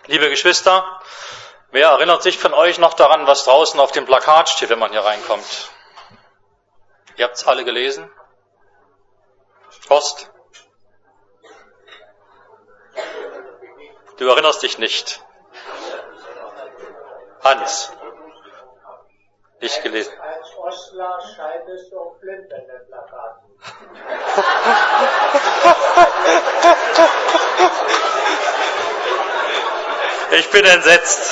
Liebe Geschwister, wer erinnert sich von euch noch daran, was draußen auf dem Plakat steht, wenn man hier reinkommt? Ihr habt es alle gelesen? Horst? Du erinnerst dich nicht. Hans? Nicht gelesen. Als Ostler scheidest du auch blind an den Plakaten. Ich bin entsetzt.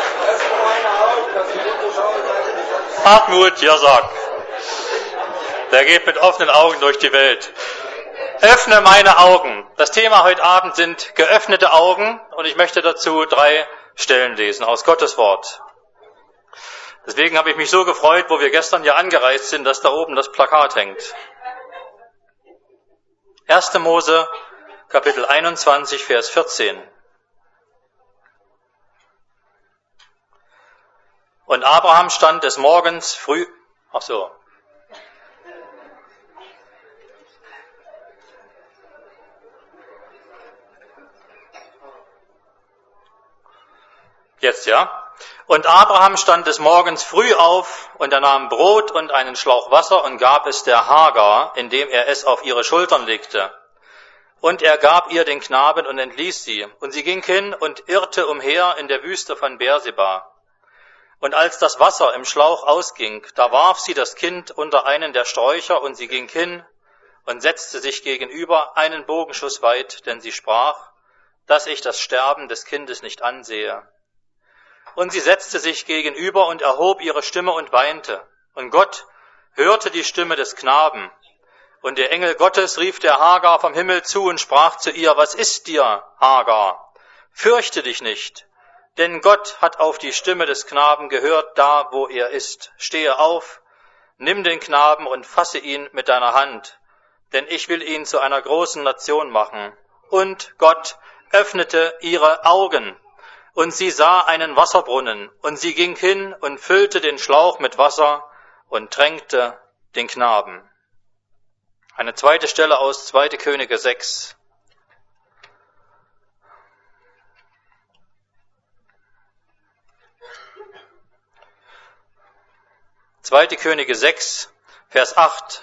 Hartmut, ja sag. Der geht mit offenen Augen durch die Welt. Öffne meine Augen. Das Thema heute Abend sind geöffnete Augen und ich möchte dazu 3 Stellen lesen aus Gottes Wort. Deswegen habe ich mich so gefreut, wo wir gestern hier angereist sind, dass da oben das Plakat hängt. 1. Mose, Kapitel 21, Vers 14. Und Abraham stand des Morgens früh, Und Abraham stand des Morgens früh auf, und er nahm Brot und einen Schlauch Wasser und gab es der Hagar, indem er es auf ihre Schultern legte. Und er gab ihr den Knaben und entließ sie. Und sie ging hin und irrte umher in der Wüste von Beerseba. Und als das Wasser im Schlauch ausging, da warf sie das Kind unter einen der Sträucher, und sie ging hin und setzte sich gegenüber einen Bogenschuss weit, denn sie sprach, dass ich das Sterben des Kindes nicht ansehe. Und sie setzte sich gegenüber und erhob ihre Stimme und weinte. Und Gott hörte die Stimme des Knaben. Und der Engel Gottes rief der Hagar vom Himmel zu und sprach zu ihr, was ist dir, Hagar? Fürchte dich nicht, denn Gott hat auf die Stimme des Knaben gehört, da wo er ist. Stehe auf, nimm den Knaben und fasse ihn mit deiner Hand, denn ich will ihn zu einer großen Nation machen. Und Gott öffnete ihre Augen. Und sie sah einen Wasserbrunnen, und sie ging hin und füllte den Schlauch mit Wasser und tränkte den Knaben. Eine zweite Stelle aus 2. Könige 6. Zweite Könige 6, Vers 8.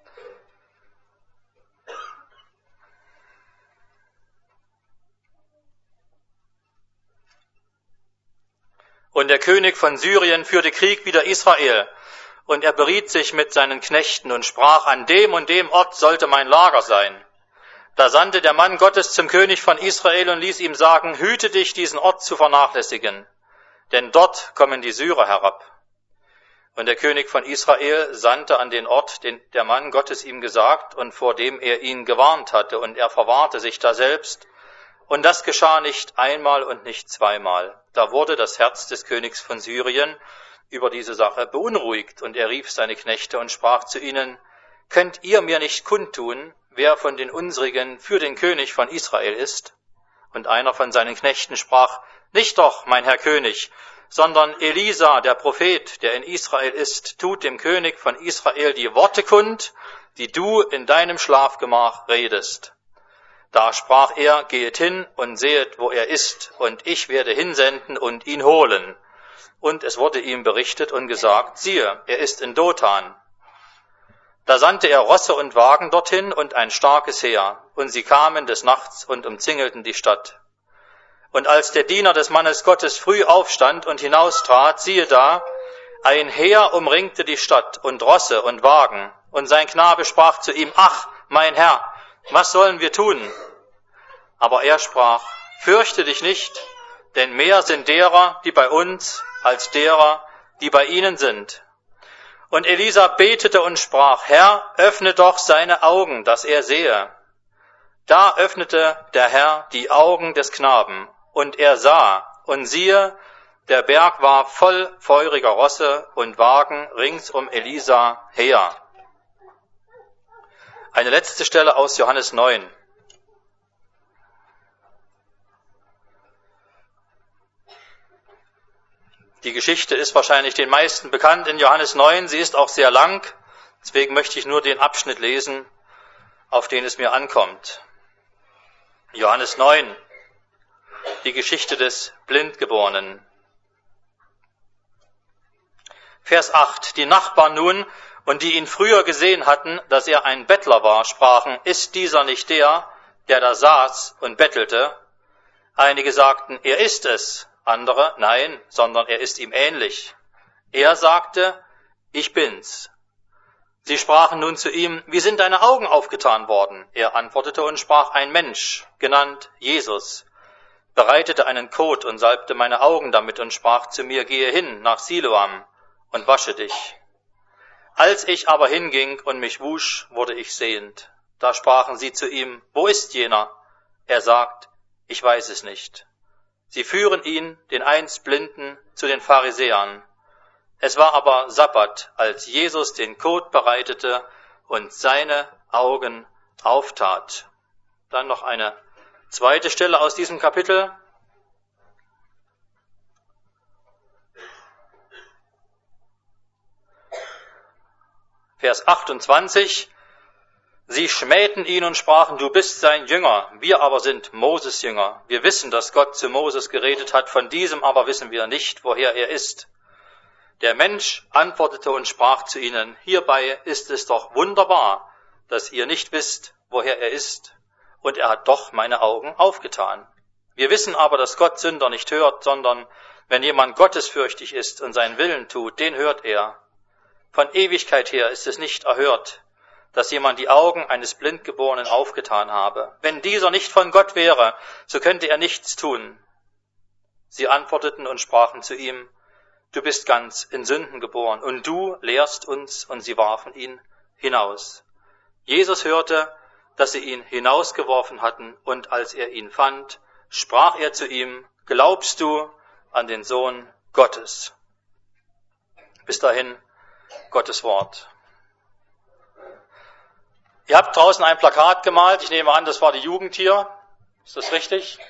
Und der König von Syrien führte Krieg wider Israel, und er beriet sich mit seinen Knechten und sprach, an dem und dem Ort sollte mein Lager sein. Da sandte der Mann Gottes zum König von Israel und ließ ihm sagen, hüte dich, diesen Ort zu vernachlässigen, denn dort kommen die Syrer herab. Und der König von Israel sandte an den Ort, den der Mann Gottes ihm gesagt und vor dem er ihn gewarnt hatte, und er verwahrte sich daselbst. Und das geschah nicht einmal und nicht zweimal. Da wurde das Herz des Königs von Syrien über diese Sache beunruhigt, und er rief seine Knechte und sprach zu ihnen, könnt ihr mir nicht kundtun, wer von den unsrigen für den König von Israel ist? Und einer von seinen Knechten sprach, nicht doch, mein Herr König, sondern Elisa, der Prophet, der in Israel ist, tut dem König von Israel die Worte kund, die du in deinem Schlafgemach redest. Da sprach er, gehet hin und sehet, wo er ist, und ich werde hinsenden und ihn holen. Und es wurde ihm berichtet und gesagt, siehe, er ist in Dothan. Da sandte er Rosse und Wagen dorthin und ein starkes Heer, und sie kamen des Nachts und umzingelten die Stadt. Und als der Diener des Mannes Gottes früh aufstand und hinaustrat, siehe da, ein Heer umringte die Stadt und Rosse und Wagen, und sein Knabe sprach zu ihm, ach, mein Herr, was sollen wir tun? Aber er sprach, fürchte dich nicht, denn mehr sind derer, die bei uns, als derer, die bei ihnen sind. Und Elisa betete und sprach, Herr, öffne doch seine Augen, dass er sehe. Da öffnete der Herr die Augen des Knaben, und er sah, und siehe, der Berg war voll feuriger Rosse und Wagen rings um Elisa her. Eine letzte Stelle aus Johannes 9. Die Geschichte ist wahrscheinlich den meisten bekannt in Johannes 9. Sie ist auch sehr lang. Deswegen möchte ich nur den Abschnitt lesen, auf den es mir ankommt. Johannes 9. die Geschichte des Blindgeborenen. Vers 8. Die Nachbarn nun und die ihn früher gesehen hatten, dass er ein Bettler war, sprachen, ist dieser nicht der da saß und bettelte? Einige sagten, er ist es, andere, nein, sondern er ist ihm ähnlich. Er sagte, ich bin's. Sie sprachen nun zu ihm, wie sind deine Augen aufgetan worden? Er antwortete und sprach, ein Mensch, genannt Jesus, bereitete einen Kot und salbte meine Augen damit und sprach zu mir, gehe hin nach Siloam und wasche dich. Als ich aber hinging und mich wusch, wurde ich sehend. Da sprachen sie zu ihm, wo ist jener? Er sagt, ich weiß es nicht. Sie führen ihn, den einst Blinden, zu den Pharisäern. Es war aber Sabbat, als Jesus den Kot bereitete und seine Augen auftat. Dann noch eine zweite Stelle aus diesem Kapitel. Vers 28. Sie schmähten ihn und sprachen, du bist sein Jünger, wir aber sind Moses Jünger. Wir wissen, dass Gott zu Moses geredet hat, von diesem aber wissen wir nicht, woher er ist. Der Mensch antwortete und sprach zu ihnen, hierbei ist es doch wunderbar, dass ihr nicht wisst, woher er ist, und er hat doch meine Augen aufgetan. Wir wissen aber, dass Gott Sünder nicht hört, sondern wenn jemand gottesfürchtig ist und seinen Willen tut, den hört er. Von Ewigkeit her ist es nicht erhört, dass jemand die Augen eines Blindgeborenen aufgetan habe. Wenn dieser nicht von Gott wäre, so könnte er nichts tun. Sie antworteten und sprachen zu ihm, du bist ganz in Sünden geboren, und du lehrst uns, und sie warfen ihn hinaus. Jesus hörte, dass sie ihn hinausgeworfen hatten, und als er ihn fand, sprach er zu ihm, glaubst du an den Sohn Gottes? Bis dahin Gottes Wort. Ihr habt draußen ein Plakat gemalt, ich nehme an, das war die Jugend hier. Ist das richtig?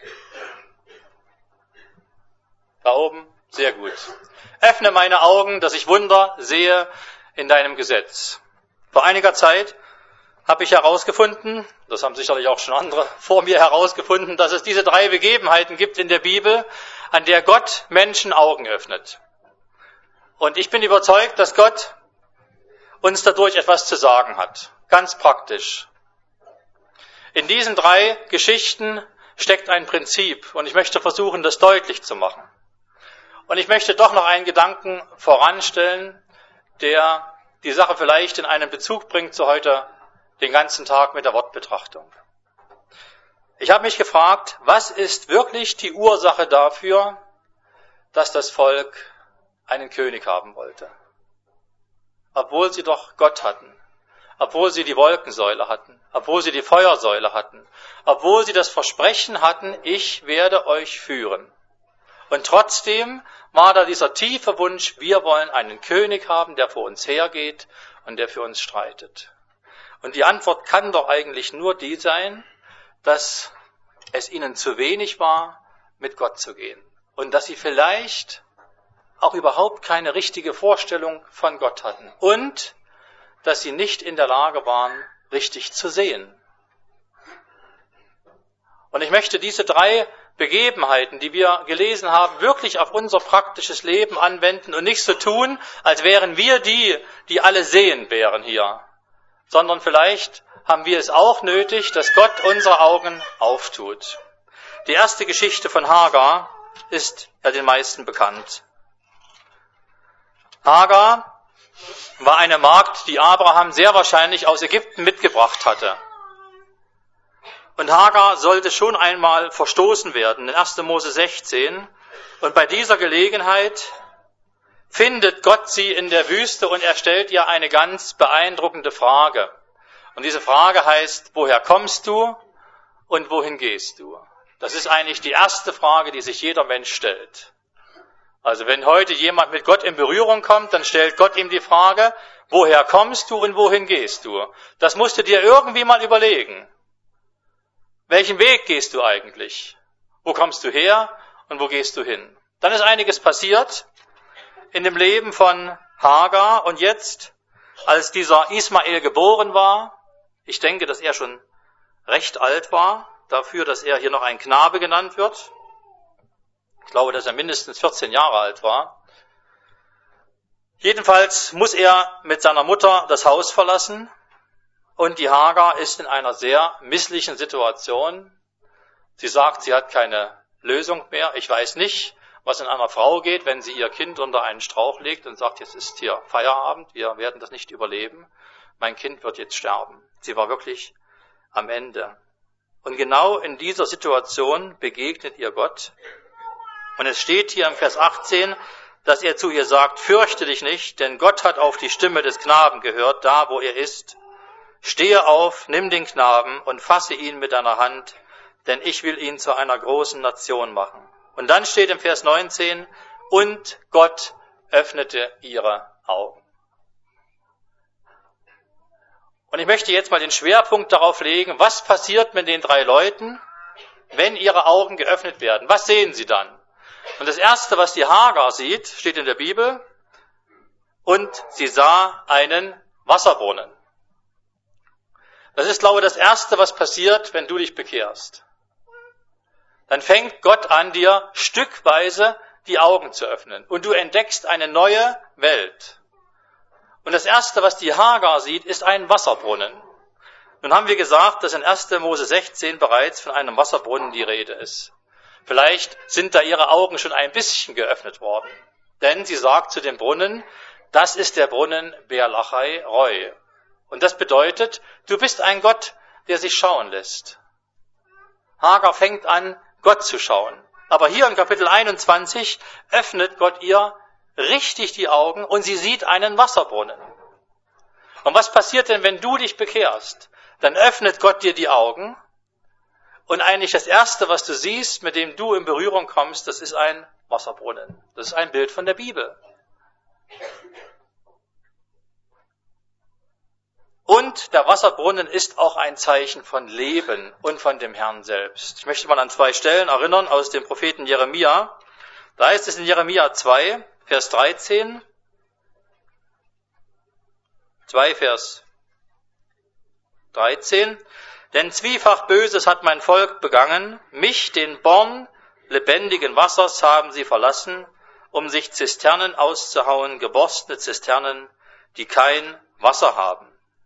Da oben? Sehr gut. Öffne meine Augen, dass ich Wunder sehe in deinem Gesetz. Vor einiger Zeit habe ich herausgefunden, das haben sicherlich auch schon andere vor mir herausgefunden, dass es diese 3 Begebenheiten gibt in der Bibel, an der Gott Menschen Augen öffnet. Und ich bin überzeugt, dass Gott uns dadurch etwas zu sagen hat. Ganz praktisch. In diesen 3 Geschichten steckt ein Prinzip und ich möchte versuchen, das deutlich zu machen. Und ich möchte doch noch einen Gedanken voranstellen, der die Sache vielleicht in einen Bezug bringt zu heute den ganzen Tag mit der Wortbetrachtung. Ich habe mich gefragt, was ist wirklich die Ursache dafür, dass das Volk einen König haben wollte? Obwohl sie doch Gott hatten, obwohl sie die Wolkensäule hatten, obwohl sie die Feuersäule hatten, obwohl sie das Versprechen hatten, ich werde euch führen. Und trotzdem war da dieser tiefe Wunsch, wir wollen einen König haben, der vor uns hergeht und der für uns streitet. Und die Antwort kann doch eigentlich nur die sein, dass es ihnen zu wenig war, mit Gott zu gehen. Und dass sie vielleicht auch überhaupt keine richtige Vorstellung von Gott hatten. Und dass sie nicht in der Lage waren, richtig zu sehen. Und ich möchte diese 3 Begebenheiten, die wir gelesen haben, wirklich auf unser praktisches Leben anwenden und nicht so tun, als wären wir die alle sehen wären hier, sondern vielleicht haben wir es auch nötig, dass Gott unsere Augen auftut. Die erste Geschichte von Hagar ist ja den meisten bekannt. Hagar war eine Magd, die Abraham sehr wahrscheinlich aus Ägypten mitgebracht hatte. Und Hagar sollte schon einmal verstoßen werden in 1. Mose 16. Und bei dieser Gelegenheit findet Gott sie in der Wüste und er stellt ihr eine ganz beeindruckende Frage. Und diese Frage heißt, woher kommst du und wohin gehst du? Das ist eigentlich die erste Frage, die sich jeder Mensch stellt. Also wenn heute jemand mit Gott in Berührung kommt, dann stellt Gott ihm die Frage, woher kommst du und wohin gehst du? Das musst du dir irgendwie mal überlegen. Welchen Weg gehst du eigentlich? Wo kommst du her und wo gehst du hin? Dann ist einiges passiert in dem Leben von Hagar und jetzt, als dieser Ismael geboren war, ich denke, dass er schon recht alt war, dafür, dass er hier noch ein Knabe genannt wird. Ich glaube, dass er mindestens 14 Jahre alt war. Jedenfalls muss er mit seiner Mutter das Haus verlassen und die Hagar ist in einer sehr misslichen Situation. Sie sagt, sie hat keine Lösung mehr. Ich weiß nicht, was in einer Frau geht, wenn sie ihr Kind unter einen Strauch legt und sagt, jetzt ist hier Feierabend, wir werden das nicht überleben. Mein Kind wird jetzt sterben. Sie war wirklich am Ende. Und genau in dieser Situation begegnet ihr Gott. Und es steht hier im Vers 18, dass er zu ihr sagt, fürchte dich nicht, denn Gott hat auf die Stimme des Knaben gehört, da wo er ist. Stehe auf, nimm den Knaben und fasse ihn mit deiner Hand, denn ich will ihn zu einer großen Nation machen. Und dann steht im Vers 19, und Gott öffnete ihre Augen. Und ich möchte jetzt mal den Schwerpunkt darauf legen, was passiert mit den 3 Leuten, wenn ihre Augen geöffnet werden. Was sehen sie dann? Und das Erste, was die Hagar sieht, steht in der Bibel, und sie sah einen Wasserbrunnen. Das ist, glaube ich, das Erste, was passiert, wenn du dich bekehrst. Dann fängt Gott an, dir stückweise die Augen zu öffnen. Und du entdeckst eine neue Welt. Und das Erste, was die Hagar sieht, ist ein Wasserbrunnen. Nun haben wir gesagt, dass in 1. Mose 16 bereits von einem Wasserbrunnen die Rede ist. Vielleicht sind da ihre Augen schon ein bisschen geöffnet worden. Denn sie sagt zu dem Brunnen, das ist der Brunnen Beer-Lachai Roi. Und das bedeutet, du bist ein Gott, der sich schauen lässt. Hagar fängt an, Gott zu schauen. Aber hier im Kapitel 21 öffnet Gott ihr richtig die Augen und sie sieht einen Wasserbrunnen. Und was passiert denn, wenn du dich bekehrst? Dann öffnet Gott dir die Augen und eigentlich das Erste, was du siehst, mit dem du in Berührung kommst, das ist ein Wasserbrunnen. Das ist ein Bild von der Bibel. Und der Wasserbrunnen ist auch ein Zeichen von Leben und von dem Herrn selbst. Ich möchte mal an 2 Stellen erinnern aus dem Propheten Jeremia. Da heißt es in Jeremia 2, Vers 13, 2 Vers 13, denn zwiefach Böses hat mein Volk begangen, mich, den Born lebendigen Wassers, haben sie verlassen, um sich Zisternen auszuhauen, geborstene Zisternen, die kein Wasser haben.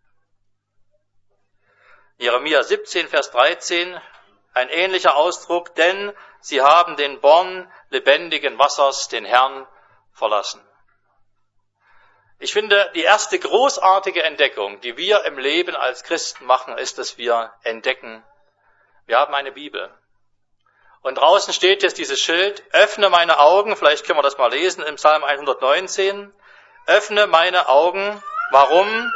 Jeremia 17, Vers 13, ein ähnlicher Ausdruck, denn sie haben den Born lebendigen Wassers, den Herrn, verlassen. Ich finde, die erste großartige Entdeckung, die wir im Leben als Christen machen, ist, dass wir entdecken, wir haben eine Bibel. Und draußen steht jetzt dieses Schild, öffne meine Augen, vielleicht können wir das mal lesen im Psalm 119, öffne meine Augen, warum?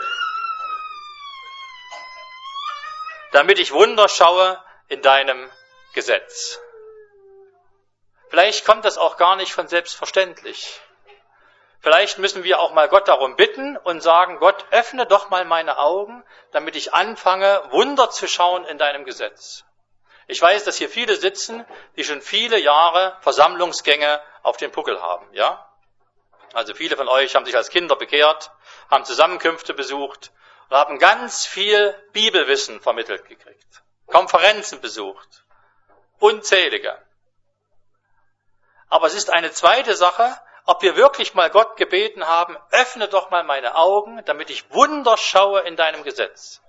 Damit ich Wunder schaue in deinem Gesetz. Vielleicht kommt das auch gar nicht von selbstverständlich. Vielleicht müssen wir auch mal Gott darum bitten und sagen, Gott, öffne doch mal meine Augen, damit ich anfange, Wunder zu schauen in deinem Gesetz. Ich weiß, dass hier viele sitzen, die schon viele Jahre Versammlungsgänge auf dem Puckel haben, ja? Also viele von euch haben sich als Kinder bekehrt, haben Zusammenkünfte besucht und haben ganz viel Bibelwissen vermittelt gekriegt, Konferenzen besucht, unzählige. Aber es ist eine zweite Sache, ob wir wirklich mal Gott gebeten haben, öffne doch mal meine Augen, damit ich Wunder schaue in deinem Gesetz.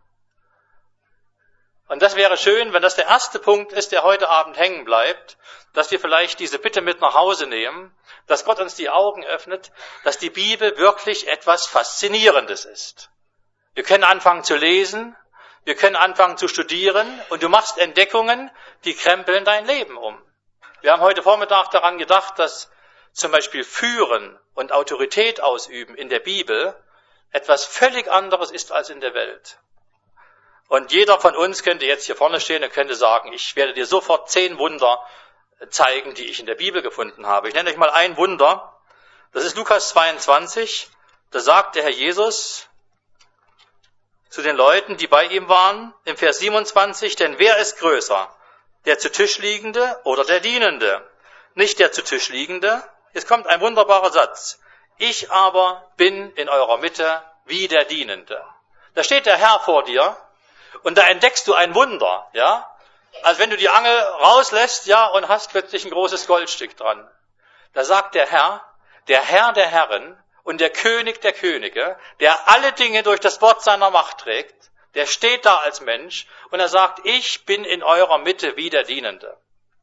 Und das wäre schön, wenn das der erste Punkt ist, der heute Abend hängen bleibt, dass wir vielleicht diese Bitte mit nach Hause nehmen, dass Gott uns die Augen öffnet, dass die Bibel wirklich etwas Faszinierendes ist. Wir können anfangen zu lesen, wir können anfangen zu studieren und du machst Entdeckungen, die krempeln dein Leben um. Wir haben heute Vormittag daran gedacht, dass zum Beispiel Führen und Autorität ausüben in der Bibel etwas völlig anderes ist als in der Welt. Und jeder von uns könnte jetzt hier vorne stehen und könnte sagen, ich werde dir sofort 10 Wunder zeigen, die ich in der Bibel gefunden habe. Ich nenne euch mal ein Wunder. Das ist Lukas 22. Da sagt der Herr Jesus zu den Leuten, die bei ihm waren, im Vers 27, denn wer ist größer, der zu Tisch liegende oder der Dienende? Nicht der zu Tisch liegende. Jetzt kommt ein wunderbarer Satz. Ich aber bin in eurer Mitte wie der Dienende. Da steht der Herr vor dir und da entdeckst du ein Wunder, ja? als wenn du die Angel rauslässt, ja, und hast plötzlich ein großes Goldstück dran. Da sagt der Herr der Herren und der König der Könige, der alle Dinge durch das Wort seiner Macht trägt, der steht da als Mensch und er sagt, ich bin in eurer Mitte wie der Dienende.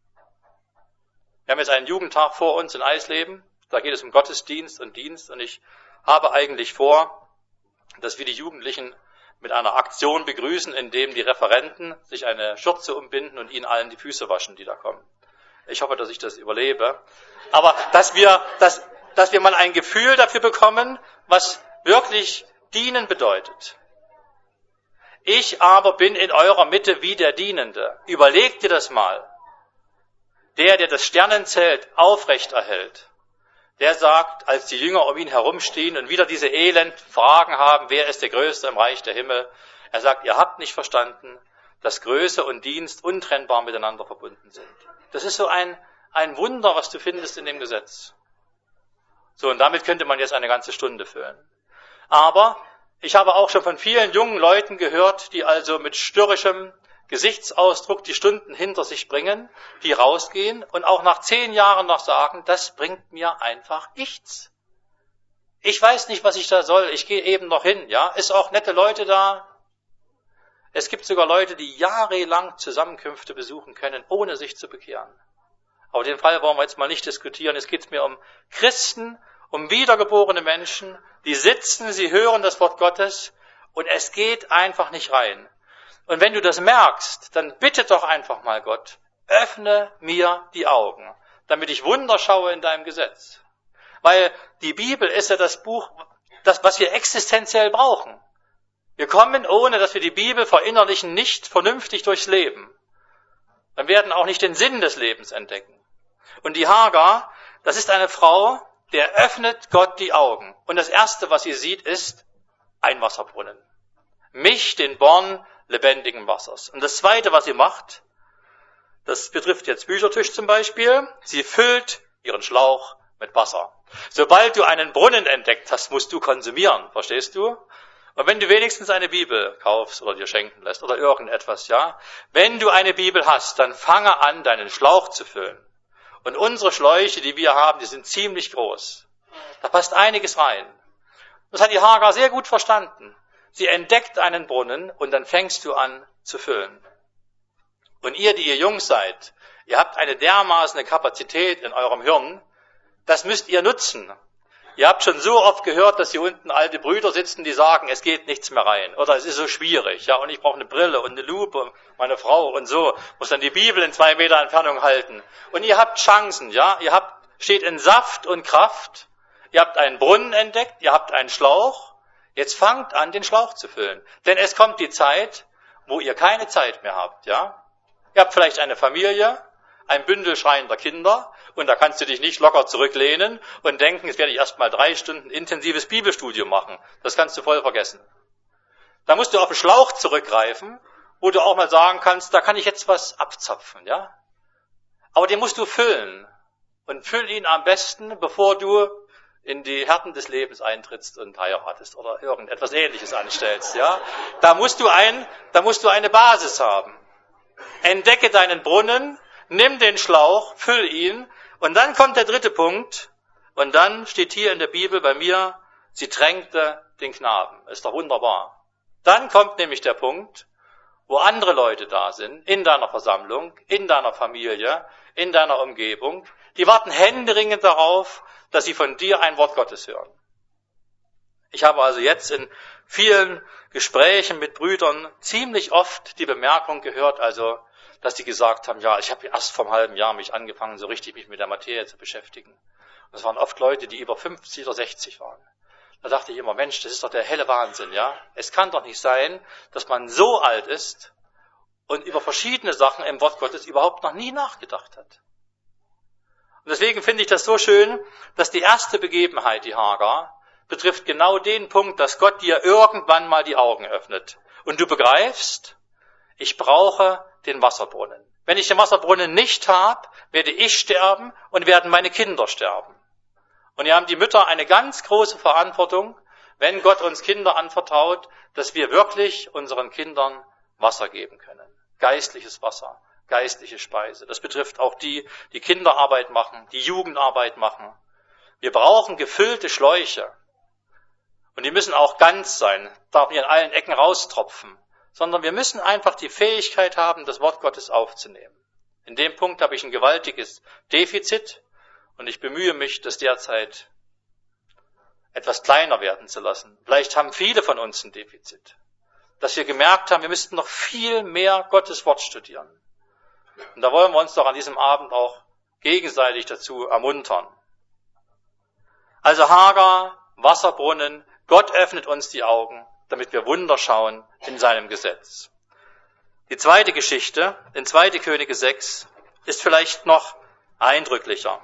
Wir haben jetzt einen Jugendtag vor uns in Eisleben, da geht es um Gottesdienst und Dienst und ich habe eigentlich vor, dass wir die Jugendlichen mit einer Aktion begrüßen, indem die Referenten sich eine Schürze umbinden und ihnen allen die Füße waschen, die da kommen. Ich hoffe, dass ich das überlebe. Aber dass wir mal ein Gefühl dafür bekommen, was wirklich dienen bedeutet. Ich aber bin in eurer Mitte wie der Dienende. Überleg dir das mal. Der das Sternenzelt aufrecht erhält, der sagt, als die Jünger um ihn herumstehen und wieder diese Fragen haben, wer ist der Größte im Reich der Himmel? Er sagt, ihr habt nicht verstanden, dass Größe und Dienst untrennbar miteinander verbunden sind. Das ist so ein Wunder, was du findest in dem Gesetz. So, und damit könnte man jetzt eine ganze Stunde füllen. Aber ich habe auch schon von vielen jungen Leuten gehört, die also mit störrischem Gesichtsausdruck die Stunden hinter sich bringen, die rausgehen und auch nach 10 Jahren noch sagen, das bringt mir einfach nichts. Ich weiß nicht, was ich da soll, ich gehe eben noch hin, ja, ist auch nette Leute da. Es gibt sogar Leute, die jahrelang Zusammenkünfte besuchen können, ohne sich zu bekehren. Aber den Fall wollen wir jetzt mal nicht diskutieren, es geht mir um Christen, um wiedergeborene Menschen, die sitzen, sie hören das Wort Gottes und es geht einfach nicht rein. Und wenn du das merkst, dann bitte doch einfach mal Gott, öffne mir die Augen, damit ich Wunder schaue in deinem Gesetz. Weil die Bibel ist ja das Buch, was wir existenziell brauchen. Wir kommen, ohne dass wir die Bibel verinnerlichen, nicht vernünftig durchs Leben. Wir werden auch nicht den Sinn des Lebens entdecken. Und die Hagar, das ist eine Frau, der öffnet Gott die Augen. Und das Erste, was sie sieht, ist ein Wasserbrunnen. Mich, den Born lebendigen Wassers. Und das Zweite, was sie macht, das betrifft jetzt Büchertisch zum Beispiel, sie füllt ihren Schlauch mit Wasser. Sobald du einen Brunnen entdeckt hast, musst du konsumieren, verstehst du? Und wenn du wenigstens eine Bibel kaufst oder dir schenken lässt oder irgendetwas, ja, wenn du eine Bibel hast, dann fange an, deinen Schlauch zu füllen. Und unsere Schläuche, die wir haben, die sind ziemlich groß. Da passt einiges rein. Das hat die Hagar sehr gut verstanden. Sie entdeckt einen Brunnen und dann fängst du an zu füllen. Und ihr, die ihr jung seid, ihr habt eine dermaßene Kapazität in eurem Hirn, das müsst ihr nutzen. Ihr habt schon so oft gehört, dass hier unten alte Brüder sitzen, die sagen, es geht nichts mehr rein. Oder es ist so schwierig, ja, und ich brauche eine Brille und eine Lupe, meine Frau und so, muss dann die Bibel in 2 Meter Entfernung halten. Und ihr habt Chancen, ja, steht in Saft und Kraft, ihr habt einen Brunnen entdeckt, ihr habt einen Schlauch, jetzt fangt an, den Schlauch zu füllen. Denn es kommt die Zeit, wo ihr keine Zeit mehr habt, ja. Ihr habt vielleicht eine Familie, ein Bündel schreiender Kinder, und da kannst du dich nicht locker zurücklehnen und denken, jetzt werde ich erst mal 3 Stunden intensives Bibelstudium machen. Das kannst du voll vergessen. Da musst du auf den Schlauch zurückgreifen, wo du auch mal sagen kannst, da kann ich jetzt was abzapfen, ja. Aber den musst du füllen. Und füll ihn am besten, bevor du in die Härten des Lebens eintrittst und heiratest oder irgendetwas Ähnliches anstellst, ja. Da musst du eine Basis haben. Entdecke deinen Brunnen, nimm den Schlauch, füll ihn, und dann kommt der 3. Punkt, und dann steht hier in der Bibel bei mir, sie tränkte den Knaben. Ist doch wunderbar. Dann kommt nämlich der Punkt, wo andere Leute da sind, in deiner Versammlung, in deiner Familie, in deiner Umgebung, die warten händeringend darauf, dass sie von dir ein Wort Gottes hören. Ich habe also jetzt in vielen Gesprächen mit Brüdern ziemlich oft die Bemerkung gehört, also, dass die gesagt haben, ja, ich habe erst vor einem halben Jahr mich angefangen, so richtig mich mit der Materie zu beschäftigen. Und es waren oft Leute, die über 50 oder 60 waren. Da dachte ich immer, Mensch, das ist doch der helle Wahnsinn, ja. Es kann doch nicht sein, dass man so alt ist und über verschiedene Sachen im Wort Gottes überhaupt noch nie nachgedacht hat. Und deswegen finde ich das so schön, dass die erste Begebenheit, die Hagar, betrifft genau den Punkt, dass Gott dir irgendwann mal die Augen öffnet. Und du begreifst, ich brauche den Wasserbrunnen. Wenn ich den Wasserbrunnen nicht habe, werde ich sterben und werden meine Kinder sterben. Und hier haben die Mütter eine ganz große Verantwortung, wenn Gott uns Kinder anvertraut, dass wir wirklich unseren Kindern Wasser geben können. Geistliches Wasser, geistliche Speise. Das betrifft auch die, die Kinderarbeit machen, die Jugendarbeit machen. Wir brauchen gefüllte Schläuche. Und die müssen auch ganz sein, darf nicht an allen Ecken raustropfen, sondern wir müssen einfach die Fähigkeit haben, das Wort Gottes aufzunehmen. In dem Punkt habe ich ein gewaltiges Defizit und ich bemühe mich, das derzeit etwas kleiner werden zu lassen. Vielleicht haben viele von uns ein Defizit, dass wir gemerkt haben, wir müssten noch viel mehr Gottes Wort studieren. Und da wollen wir uns doch an diesem Abend auch gegenseitig dazu ermuntern. Also Hagar, Wasserbrunnen, Gott öffnet uns die Augen, damit wir Wunder schauen in seinem Gesetz. Die zweite Geschichte, in 2. Könige 6, ist vielleicht noch eindrücklicher.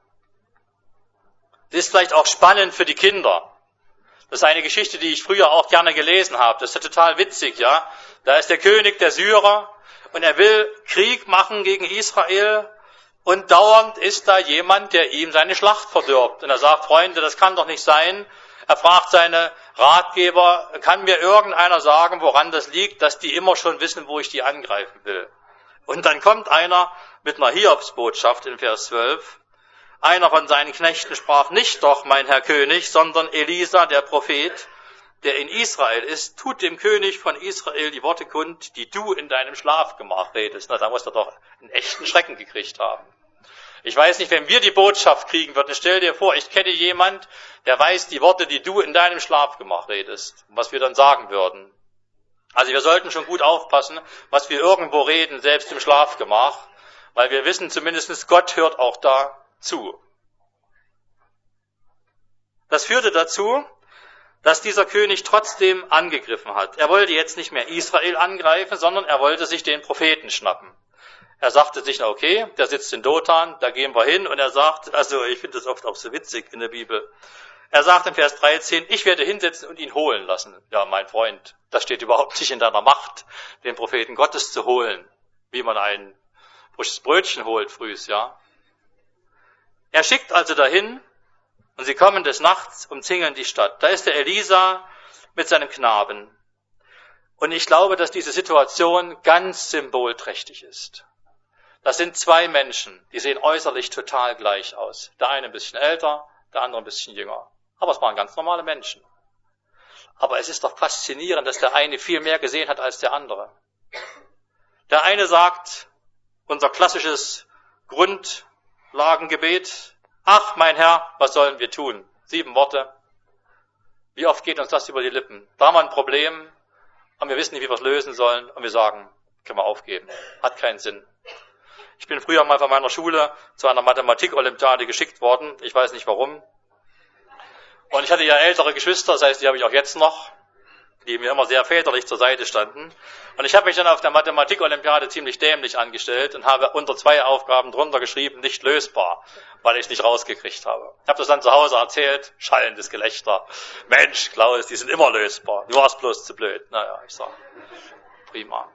Sie ist vielleicht auch spannend für die Kinder. Das ist eine Geschichte, die ich früher auch gerne gelesen habe. Das ist ja total witzig, ja. Da ist der König der Syrer und er will Krieg machen gegen Israel und dauernd ist da jemand, der ihm seine Schlacht verdirbt. Und er sagt, Freunde, das kann doch nicht sein. Er fragt seine Ratgeber, kann mir irgendeiner sagen, woran das liegt, dass die immer schon wissen, wo ich die angreifen will. Und dann kommt einer mit einer Hiobsbotschaft in Vers 12. Einer von seinen Knechten sprach, nicht doch, mein Herr König, sondern Elisa, der Prophet, der in Israel ist, tut dem König von Israel die Worte kund, die du in deinem Schlafgemach redest. Na, da muss er doch einen echten Schrecken gekriegt haben. Ich weiß nicht, wenn wir die Botschaft kriegen würden, stell dir vor, ich kenne jemand, der weiß die Worte, die du in deinem Schlafgemach redest, was wir dann sagen würden. Also wir sollten schon gut aufpassen, was wir irgendwo reden, selbst im Schlafgemach, weil wir wissen zumindest, Gott hört auch da zu. Das führte dazu, dass dieser König trotzdem angegriffen hat. Er wollte jetzt nicht mehr Israel angreifen, sondern er wollte sich den Propheten schnappen. Er sagte sich, okay, der sitzt in Dothan, da gehen wir hin. Und er sagt, also ich finde das oft auch so witzig in der Bibel, er sagt in Vers 13, ich werde hinsetzen und ihn holen lassen. Ja, mein Freund, das steht überhaupt nicht in deiner Macht, den Propheten Gottes zu holen, wie man ein frisches Brötchen holt frühs, ja. Er schickt also dahin und sie kommen des Nachts, umzingeln die Stadt. Da ist der Elisa mit seinem Knaben. Und ich glaube, dass diese Situation ganz symbolträchtig ist. Das sind 2 Menschen, die sehen äußerlich total gleich aus. Der eine ein bisschen älter, der andere ein bisschen jünger. Aber es waren ganz normale Menschen. Aber es ist doch faszinierend, dass der eine viel mehr gesehen hat als der andere. Der eine sagt, unser klassisches Grundlagengebet, ach mein Herr, was sollen wir tun? 7 Worte. Wie oft geht uns das über die Lippen? Da haben wir ein Problem und wir wissen nicht, wie wir es lösen sollen und wir sagen, können wir aufgeben. Hat keinen Sinn. Ich bin früher mal von meiner Schule zu einer Mathematik-Olympiade geschickt worden. Ich weiß nicht warum. Und ich hatte ja ältere Geschwister, das heißt, die habe ich auch jetzt noch, die mir immer sehr väterlich zur Seite standen. Und ich habe mich dann auf der Mathematik-Olympiade ziemlich dämlich angestellt und habe unter 2 Aufgaben drunter geschrieben, nicht lösbar, weil ich es nicht rausgekriegt habe. Ich habe das dann zu Hause erzählt, schallendes Gelächter. Mensch, Klaus, die sind immer lösbar. Du warst bloß zu blöd. Naja, ich sage, prima.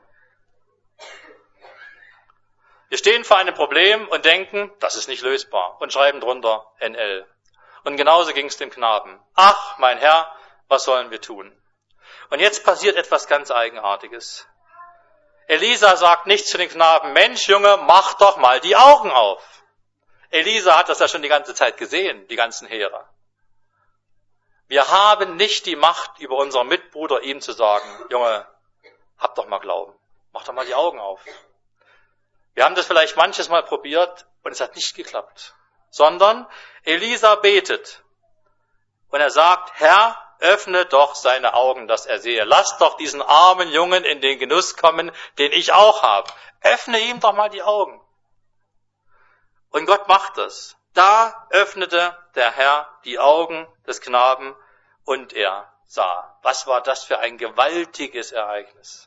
Wir stehen vor einem Problem und denken, das ist nicht lösbar und schreiben drunter NL. Und genauso ging es dem Knaben. Ach, mein Herr, was sollen wir tun? Und jetzt passiert etwas ganz Eigenartiges. Elisa sagt nicht zu den Knaben, Mensch, Junge, mach doch mal die Augen auf. Elisa hat das ja schon die ganze Zeit gesehen, die ganzen Heere. Wir haben nicht die Macht, über unseren Mitbruder ihm zu sagen, Junge, hab doch mal Glauben, mach doch mal die Augen auf. Wir haben das vielleicht manches Mal probiert und es hat nicht geklappt. Sondern Elisa betet und er sagt, Herr, öffne doch seine Augen, dass er sehe. Lass doch diesen armen Jungen in den Genuss kommen, den ich auch habe. Öffne ihm doch mal die Augen. Und Gott macht das. Da öffnete der Herr die Augen des Knaben und er sah. Was war das für ein gewaltiges Ereignis?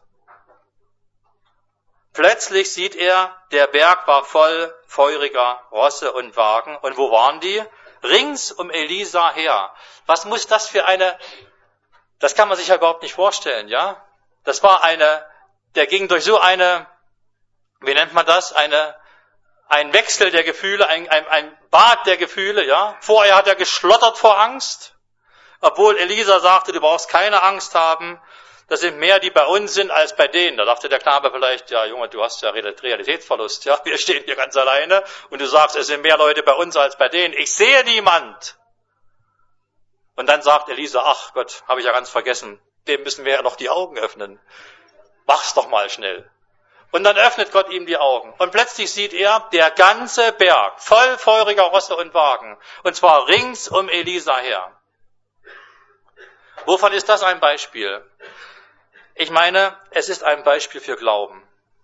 Plötzlich sieht er, der Berg war voll feuriger Rosse und Wagen. Und wo waren die? Rings um Elisa her. Was muss das für eine, das kann man sich ja überhaupt nicht vorstellen, ja? Das war der ging durch so eine, wie nennt man das? Ein Wechsel der Gefühle, ein Bad der Gefühle, ja? Vorher hat er geschlottert vor Angst, obwohl Elisa sagte, du brauchst keine Angst haben. das sind mehr, die bei uns sind, als bei denen. Da dachte der Knabe vielleicht, ja Junge, du hast ja Realitätsverlust, ja, wir stehen hier ganz alleine und du sagst, es sind mehr Leute bei uns als bei denen. Ich sehe niemand. Und dann sagt Elisa, ach Gott, habe ich ja ganz vergessen, dem müssen wir ja noch die Augen öffnen. Mach's doch mal schnell. Und dann öffnet Gott ihm die Augen. Und plötzlich sieht er, der ganze Berg voll feuriger Rosse und Wagen. Und zwar rings um Elisa her. Wovon ist das ein Beispiel? Ich meine, es ist ein Beispiel für Glauben.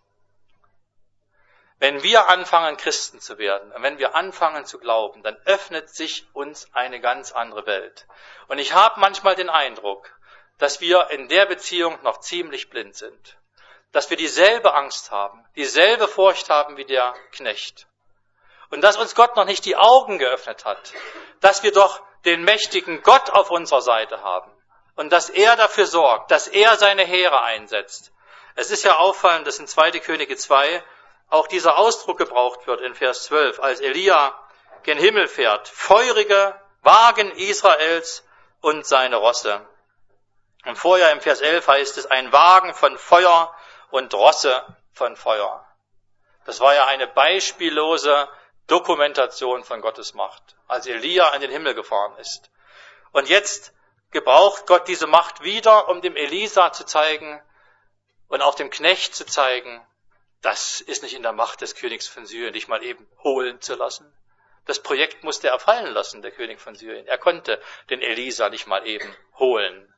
Wenn wir anfangen, Christen zu werden, und wenn wir anfangen zu glauben, dann öffnet sich uns eine ganz andere Welt. Und ich habe manchmal den Eindruck, dass wir in der Beziehung noch ziemlich blind sind. Dass wir dieselbe Angst haben, dieselbe Furcht haben wie der Knecht. Und dass uns Gott noch nicht die Augen geöffnet hat, dass wir doch den mächtigen Gott auf unserer Seite haben und dass er dafür sorgt, dass er seine Heere einsetzt. Es ist ja auffallend, dass in 2. Könige 2 auch dieser Ausdruck gebraucht wird in Vers 12, als Elia gen Himmel fährt, feurige Wagen Israels und seine Rosse. Und vorher im Vers 11 heißt es, ein Wagen von Feuer und Rosse von Feuer. Das war ja eine beispiellose Dokumentation von Gottes Macht, als Elia an den Himmel gefahren ist. Und jetzt gebraucht Gott diese Macht wieder, um dem Elisa zu zeigen und auch dem Knecht zu zeigen, das ist nicht in der Macht des Königs von Syrien, dich mal eben holen zu lassen. Das Projekt musste er fallen lassen, der König von Syrien. Er konnte den Elisa nicht mal eben holen.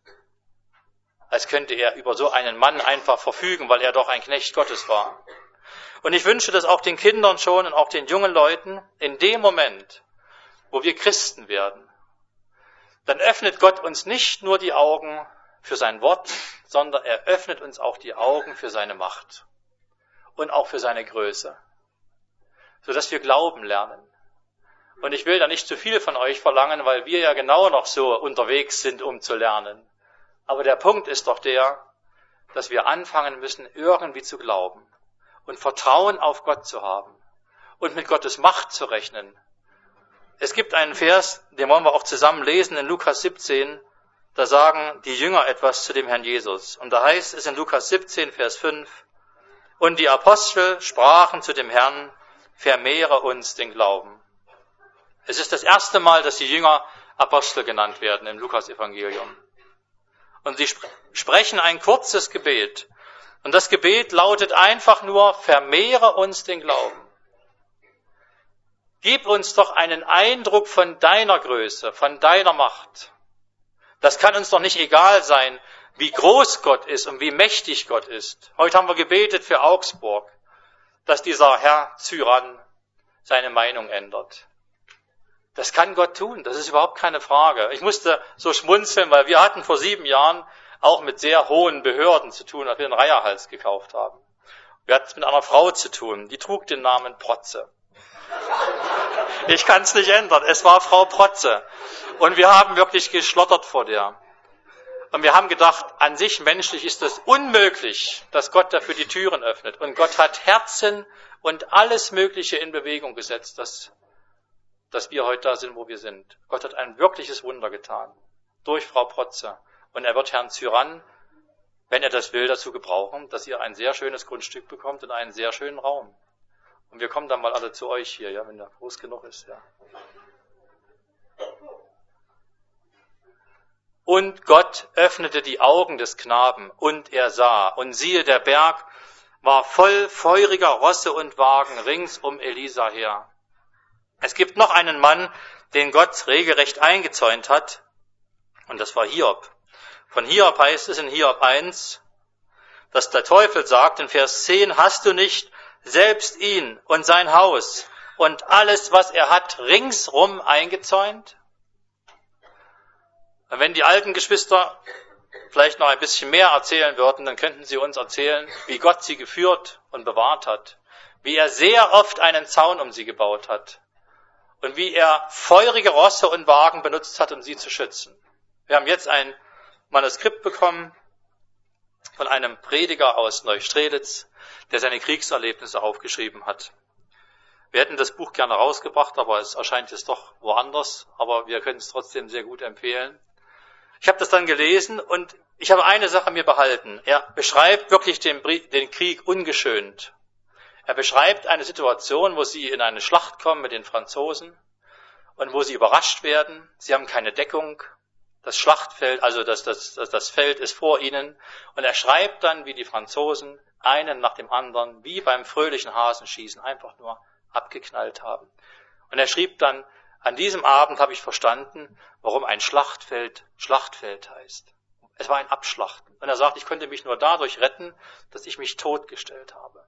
Als könnte er über so einen Mann einfach verfügen, weil er doch ein Knecht Gottes war. Und ich wünsche das auch den Kindern schon und auch den jungen Leuten, in dem Moment, wo wir Christen werden, dann öffnet Gott uns nicht nur die Augen für sein Wort, sondern er öffnet uns auch die Augen für seine Macht und auch für seine Größe, sodass wir glauben lernen. Und ich will da nicht zu viel von euch verlangen, weil wir ja genau noch so unterwegs sind, um zu lernen. Aber der Punkt ist doch der, dass wir anfangen müssen, irgendwie zu glauben und Vertrauen auf Gott zu haben und mit Gottes Macht zu rechnen. Es gibt einen Vers, den wollen wir auch zusammen lesen in Lukas 17, da sagen die Jünger etwas zu dem Herrn Jesus. Und da heißt es in Lukas 17, Vers 5, und die Apostel sprachen zu dem Herrn, vermehre uns den Glauben. Es ist das erste Mal, dass die Jünger Apostel genannt werden im Lukas-Evangelium. Und sie sprechen ein kurzes Gebet. Und das Gebet lautet einfach nur, vermehre uns den Glauben. Gib uns doch einen Eindruck von deiner Größe, von deiner Macht. Das kann uns doch nicht egal sein, wie groß Gott ist und wie mächtig Gott ist. Heute haben wir gebetet für Augsburg, dass dieser Herr Zyran seine Meinung ändert. Das kann Gott tun, das ist überhaupt keine Frage. Ich musste so schmunzeln, weil wir hatten vor 7 Jahren auch mit sehr hohen Behörden zu tun, als wir den Reiherhals gekauft haben. Wir hatten es mit einer Frau zu tun, die trug den Namen Protze. Ich kann es nicht ändern, es war Frau Protze. Und wir haben wirklich geschlottert vor der. Und wir haben gedacht, an sich menschlich ist es unmöglich, dass Gott dafür die Türen öffnet. Und Gott hat Herzen und alles Mögliche in Bewegung gesetzt, dass wir heute da sind, wo wir sind. Gott hat ein wirkliches Wunder getan. Durch Frau Protze. Und er wird Herrn Zyran, wenn er das will, dazu gebrauchen, dass ihr ein sehr schönes Grundstück bekommt und einen sehr schönen Raum. Und wir kommen dann mal alle zu euch hier, ja, wenn der groß genug ist, ja. Und Gott öffnete die Augen des Knaben, und er sah. Und siehe, der Berg war voll feuriger Rosse und Wagen rings um Elisa her. Es gibt noch einen Mann, den Gott regelrecht eingezäunt hat, und das war Hiob. Von Hiob heißt es in Hiob 1, dass der Teufel sagt in Vers 10, hast du nicht selbst ihn und sein Haus und alles, was er hat, ringsrum eingezäunt? Und wenn die alten Geschwister vielleicht noch ein bisschen mehr erzählen würden, dann könnten sie uns erzählen, wie Gott sie geführt und bewahrt hat, wie er sehr oft einen Zaun um sie gebaut hat und wie er feurige Rosse und Wagen benutzt hat, um sie zu schützen. Wir haben jetzt ein Manuskript bekommen von einem Prediger aus Neustrelitz, der seine Kriegserlebnisse aufgeschrieben hat. Wir hätten das Buch gerne rausgebracht, aber es erscheint jetzt doch woanders, aber wir können es trotzdem sehr gut empfehlen. Ich habe das dann gelesen und ich habe eine Sache mir behalten. Er beschreibt wirklich den Krieg ungeschönt. Er beschreibt eine Situation, wo sie in eine Schlacht kommen mit den Franzosen und wo sie überrascht werden. Sie haben keine Deckung. Das Schlachtfeld, also das Feld ist vor ihnen. Und er schreibt dann, wie die Franzosen einen nach dem anderen, wie beim fröhlichen Hasenschießen, einfach nur abgeknallt haben. Und er schrieb dann, an diesem Abend habe ich verstanden, warum ein Schlachtfeld Schlachtfeld heißt. Es war ein Abschlachten. Und er sagt, ich konnte mich nur dadurch retten, dass ich mich totgestellt habe.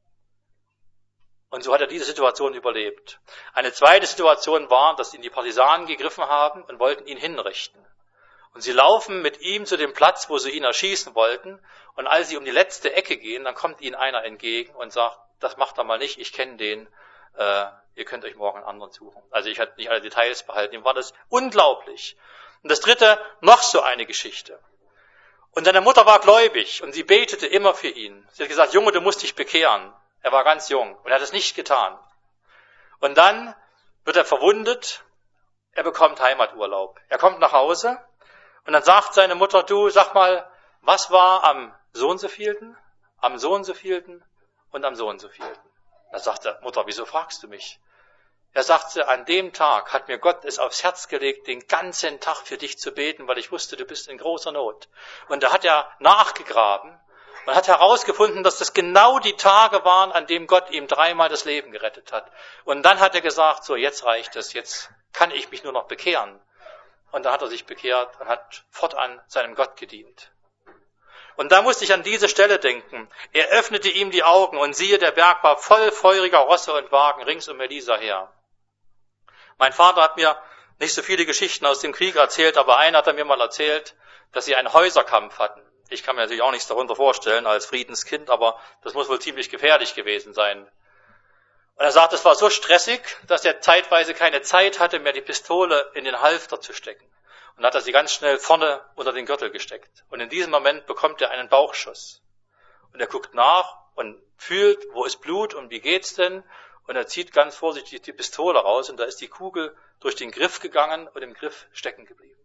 Und so hat er diese Situation überlebt. Eine zweite Situation war, dass ihn die Partisanen gegriffen haben und wollten ihn hinrichten. Und sie laufen mit ihm zu dem Platz, wo sie ihn erschießen wollten. Und als sie um die letzte Ecke gehen, dann kommt ihnen einer entgegen und sagt, das macht er mal nicht, ich kenne den, ihr könnt euch morgen einen anderen suchen. Also ich hatte nicht alle Details behalten, ihm war das unglaublich. Und das dritte, noch so eine Geschichte. Und seine Mutter war gläubig und sie betete immer für ihn. Sie hat gesagt, Junge, du musst dich bekehren. Er war ganz jung und er hat es nicht getan. Und dann wird er verwundet, er bekommt Heimaturlaub. Er kommt nach Hause und dann sagt seine Mutter, du, sag mal, was war am so und so vielten, am so und so vielten und am so und so vielten? Da sagt er, Mutter, wieso fragst du mich? Er sagte, an dem Tag hat mir Gott es aufs Herz gelegt, den ganzen Tag für dich zu beten, weil ich wusste, du bist in großer Not. Und da hat er nachgegraben und hat herausgefunden, dass das genau die Tage waren, an dem Gott ihm 3-mal das Leben gerettet hat. Und dann hat er gesagt, so jetzt reicht es, jetzt kann ich mich nur noch bekehren. Und dann hat er sich bekehrt und hat fortan seinem Gott gedient. Und da musste ich an diese Stelle denken. Er öffnete ihm die Augen und siehe, der Berg war voll feuriger Rosse und Wagen rings um Elisa her. Mein Vater hat mir nicht so viele Geschichten aus dem Krieg erzählt, aber einen hat er mir mal erzählt, dass sie einen Häuserkampf hatten. Ich kann mir natürlich auch nichts darunter vorstellen als Friedenskind, aber das muss wohl ziemlich gefährlich gewesen sein. Und er sagt, es war so stressig, dass er zeitweise keine Zeit hatte, mehr die Pistole in den Halfter zu stecken. Und hat er sie ganz schnell vorne unter den Gürtel gesteckt. Und in diesem Moment bekommt er einen Bauchschuss. Und er guckt nach und fühlt, wo ist Blut und wie geht's denn? Und er zieht ganz vorsichtig die Pistole raus und da ist die Kugel durch den Griff gegangen und im Griff stecken geblieben.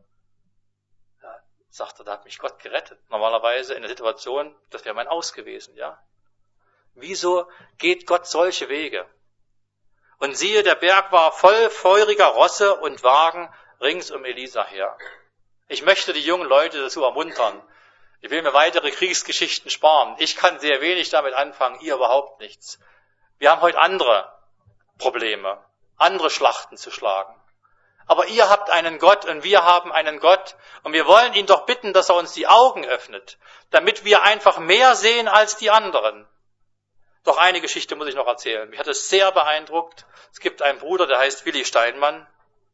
Da sagt er, da hat mich Gott gerettet. Normalerweise in der Situation, das wäre mein Aus gewesen, ja. Wieso geht Gott solche Wege? Und siehe, der Berg war voll feuriger Rosse und Wagen rings um Elisa her. Ich möchte die jungen Leute dazu ermuntern. Ich will mir weitere Kriegsgeschichten sparen. Ich kann sehr wenig damit anfangen, ihr überhaupt nichts. Wir haben heute andere Probleme, andere Schlachten zu schlagen. Aber ihr habt einen Gott und wir haben einen Gott und wir wollen ihn doch bitten, dass er uns die Augen öffnet, damit wir einfach mehr sehen als die anderen. Doch eine Geschichte muss ich noch erzählen. Mich hat es sehr beeindruckt. Es gibt einen Bruder, der heißt Willi Steinmann,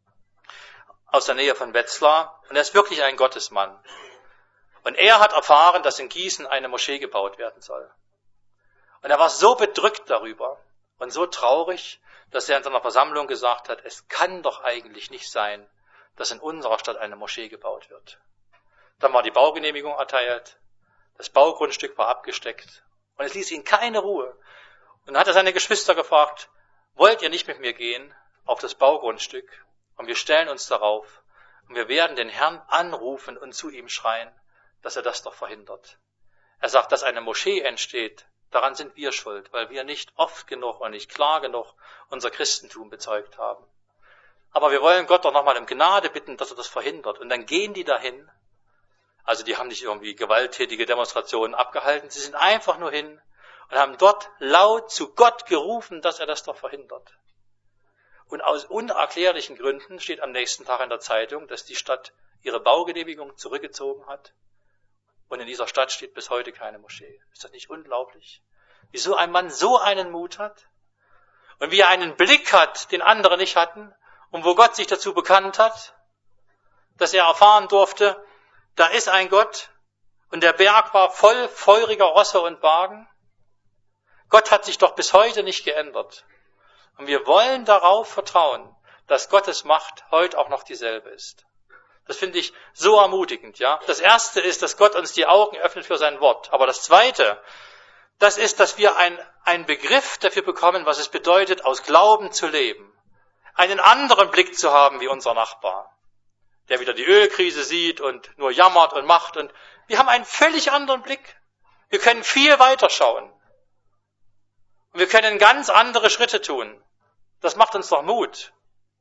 aus der Nähe von Wetzlar. Und er ist wirklich ein Gottesmann. Und er hat erfahren, dass in Gießen eine Moschee gebaut werden soll. Und er war so bedrückt darüber und so traurig, dass er in seiner Versammlung gesagt hat, es kann doch eigentlich nicht sein, dass in unserer Stadt eine Moschee gebaut wird. Dann war die Baugenehmigung erteilt, das Baugrundstück war abgesteckt und es ließ ihn keine Ruhe. Und dann hat er seine Geschwister gefragt, wollt ihr nicht mit mir gehen auf das Baugrundstück? Und wir stellen uns darauf und wir werden den Herrn anrufen und zu ihm schreien, dass er das doch verhindert. Er sagt, dass eine Moschee entsteht, daran sind wir schuld, weil wir nicht oft genug und nicht klar genug unser Christentum bezeugt haben. Aber wir wollen Gott doch nochmal um Gnade bitten, dass er das verhindert. Und dann gehen die dahin. Also die haben nicht irgendwie gewalttätige Demonstrationen abgehalten. Sie sind einfach nur hin und haben dort laut zu Gott gerufen, dass er das doch verhindert. Und aus unerklärlichen Gründen steht am nächsten Tag in der Zeitung, dass die Stadt ihre Baugenehmigung zurückgezogen hat. Und in dieser Stadt steht bis heute keine Moschee. Ist das nicht unglaublich? Wieso ein Mann so einen Mut hat? Und wie er einen Blick hat, den andere nicht hatten. Und wo Gott sich dazu bekannt hat, dass er erfahren durfte, da ist ein Gott und der Berg war voll feuriger Rosse und Wagen. Gott hat sich doch bis heute nicht geändert. Und wir wollen darauf vertrauen, dass Gottes Macht heute auch noch dieselbe ist. Das finde ich so ermutigend, ja. Das erste ist, dass Gott uns die Augen öffnet für sein Wort. Aber das zweite, das ist, dass wir einen Begriff dafür bekommen, was es bedeutet, aus Glauben zu leben. Einen anderen Blick zu haben wie unser Nachbar. der wieder die Ölkrise sieht und nur jammert und macht. Und wir haben einen völlig anderen Blick. Wir können viel weiter schauen. Und wir können ganz andere Schritte tun. Das macht uns doch Mut.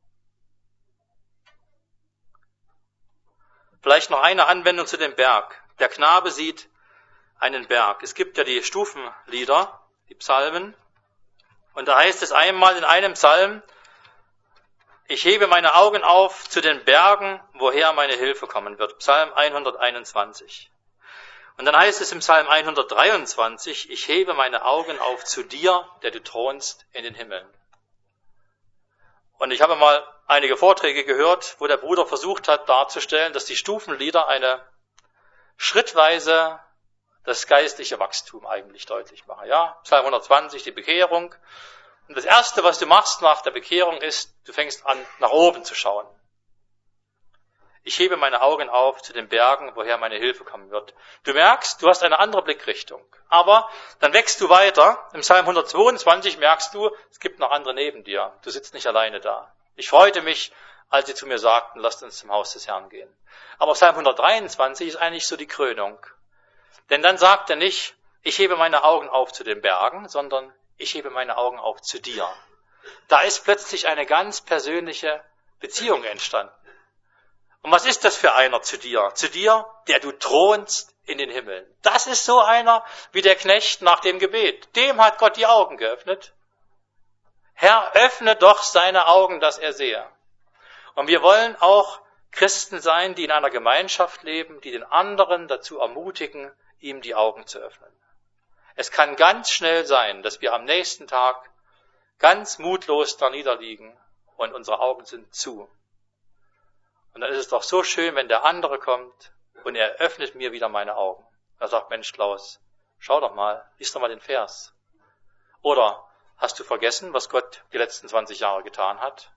Vielleicht noch eine Anwendung zu dem Berg. Der Knabe sieht einen Berg. Es gibt ja die Stufenlieder, die Psalmen. Und da heißt es einmal in einem Psalm, ich hebe meine Augen auf zu den Bergen, woher meine Hilfe kommen wird. Psalm 121. Und dann heißt es im Psalm 123, ich hebe meine Augen auf zu dir, der du thronst in den Himmeln. Und ich habe mal einige Vorträge gehört, wo der Bruder versucht hat darzustellen, dass die Stufenlieder eine schrittweise das geistliche Wachstum eigentlich deutlich machen. Ja, Psalm 120, die Bekehrung. Und das Erste, was du machst nach der Bekehrung, ist, du fängst an, nach oben zu schauen. Ich hebe meine Augen auf zu den Bergen, woher meine Hilfe kommen wird. Du merkst, du hast eine andere Blickrichtung. Aber dann wächst du weiter. Im Psalm 122 merkst du, es gibt noch andere neben dir. Du sitzt nicht alleine da. Ich freute mich, als sie zu mir sagten, lasst uns zum Haus des Herrn gehen. Aber Psalm 123 ist eigentlich so die Krönung. Denn dann sagt er nicht, ich hebe meine Augen auf zu den Bergen, sondern ich hebe meine Augen auf zu dir. Da ist plötzlich eine ganz persönliche Beziehung entstanden. Und was ist das für einer zu dir? Zu dir, der du thronst in den Himmeln. Das ist so einer wie der Knecht nach dem Gebet. Dem hat Gott die Augen geöffnet. Herr, öffne doch seine Augen, dass er sehe. Und wir wollen auch Christen sein, die in einer Gemeinschaft leben, die den anderen dazu ermutigen, ihm die Augen zu öffnen. Es kann ganz schnell sein, dass wir am nächsten Tag ganz mutlos da niederliegen und unsere Augen sind zu. Und dann ist es doch so schön, wenn der andere kommt und er öffnet mir wieder meine Augen. Er sagt, Mensch Klaus, schau doch mal, lies doch mal den Vers. Oder hast du vergessen, was Gott die letzten 20 Jahre getan hat?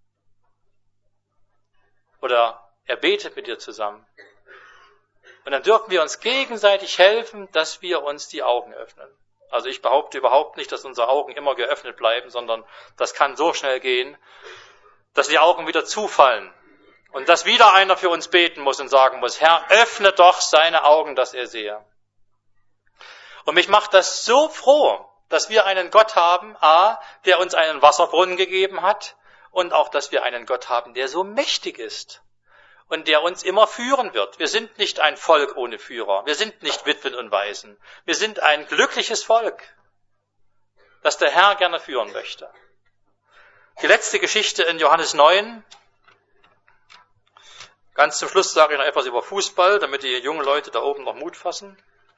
Oder er betet mit dir zusammen. Und dann dürfen wir uns gegenseitig helfen, dass wir uns die Augen öffnen. Also ich behaupte überhaupt nicht, dass unsere Augen immer geöffnet bleiben, sondern das kann so schnell gehen, dass die Augen wieder zufallen. Und dass wieder einer für uns beten muss und sagen muss, Herr, öffne doch seine Augen, dass er sehe. Und mich macht das so froh, dass wir einen Gott haben, der uns einen Wasserbrunnen gegeben hat und auch, dass wir einen Gott haben, der so mächtig ist und der uns immer führen wird. Wir sind nicht ein Volk ohne Führer. Wir sind nicht Witwen und Waisen. Wir sind ein glückliches Volk, das der Herr gerne führen möchte. Die letzte Geschichte in Johannes 9. Ganz zum Schluss sage ich noch etwas über Fußball, damit die jungen Leute da oben noch Mut fassen.